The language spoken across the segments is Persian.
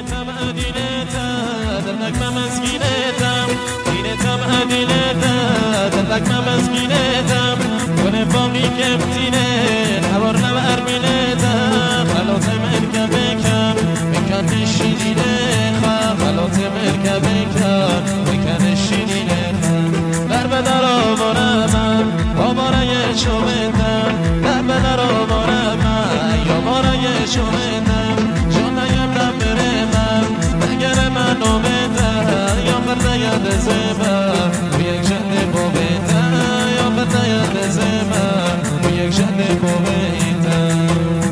دینتم ادینتم دلک ممزگینتم دینتم ادینتم دلک ممزگینتم کنه باقی کفتینه نوار نبر بینتم خلوت مرکبه کم بکن شیرینه خلوت مرکبه کم بکن شیرینه در بدر آمارم آماره شومتم در بدر آمارم یا ماره شومتم جانایم نبرم نگر من نومتم یا خرده یاد زبم و یک جنده بومتم یا خرده یاد زبم و یک جنده بومتم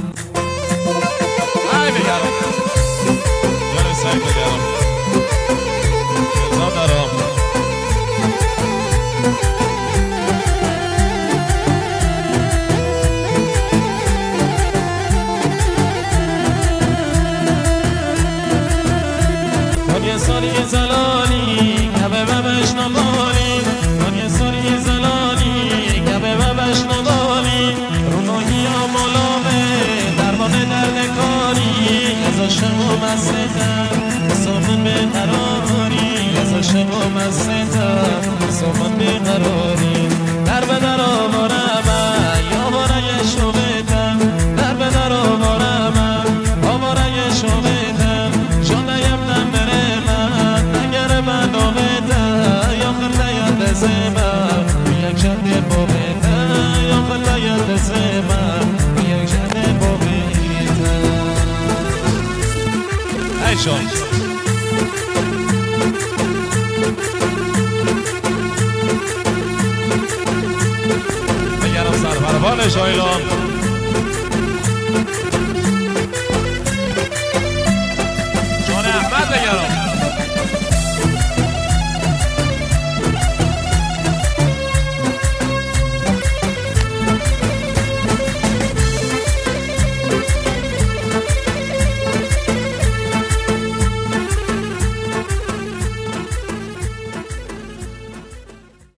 ای بگرم یاره سعی بگرم شلزام دارم یه سالی زلالی گبه و بشنبالی یه سالی زلالی گبه و بشنبالی رونوهی یا مولامه درمان دردکاری ازا شما مستم سامن به قراری ازا شما مستم سامن به قراری در بدر آمارم یا بارای شومتم در بدر آمارم آمارای شومتم جانایم زمان یک جنده بومتا یا خلایت زمان یک جنده بومتا ای شان بگرم سرپروان شایلان